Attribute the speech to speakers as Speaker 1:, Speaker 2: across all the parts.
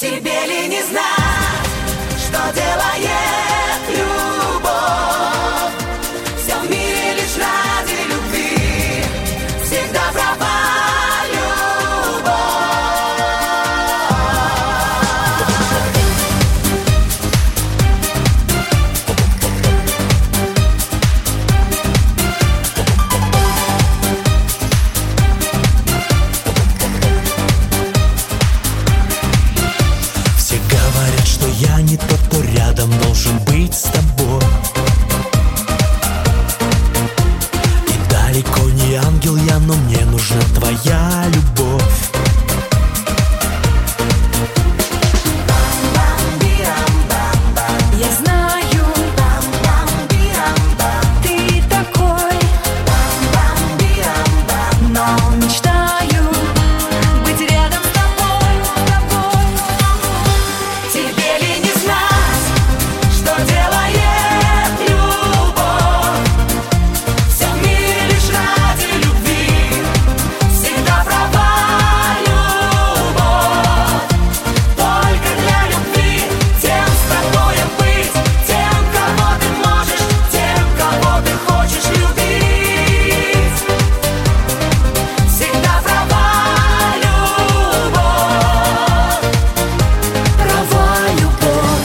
Speaker 1: Тебе ли не знать, что делает любовь? Все в мире лишь ради любви, всегда права
Speaker 2: я не тот, кто рядом должен быть с тобой. И далеко не ангел я, но мне нужна твоя любовь.
Speaker 1: Я знаю, ты такой, но мечтаю быть рядом с тобой. Тебе ли не знать, что делает любовь? Все в мире лишь ради любви, всегда права любовь. Только для любви, тем с тобой быть, тем, кого ты можешь, тем, кого ты хочешь любить. Всегда права любовь, права любовь.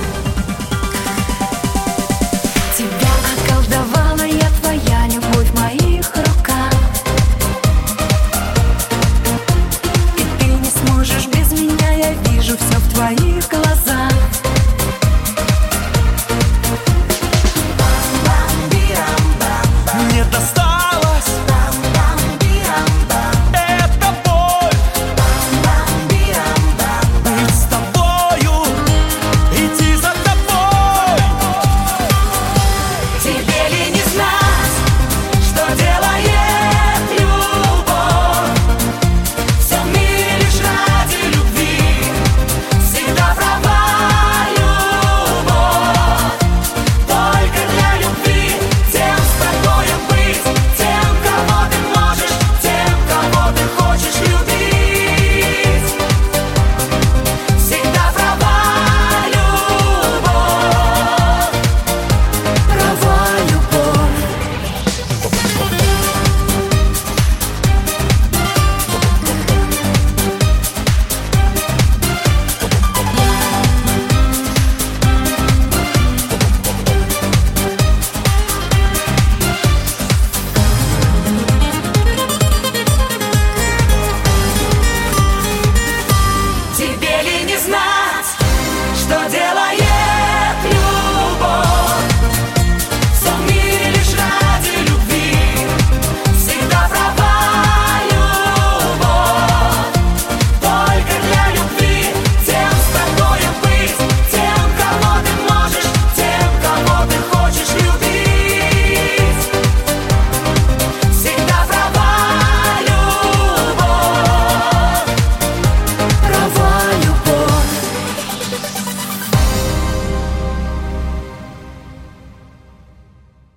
Speaker 1: Тебя околдовала я, твоя любовь в моих руках. И ты не сможешь без меня, я вижу все в твоих глазах.
Speaker 2: Мне досталось эта боль. Быть с тобою, идти за тобой.
Speaker 1: Тебе ли не знать, что делает любовь? Все в мире лишь ради любви, всегда права любовь. Только для любви, тем с тобой быть, тем, кого ты можешь, тем, кого ты хочешь любить. Всегда права любовь, права любовь. Тебе ли не знать, что делать?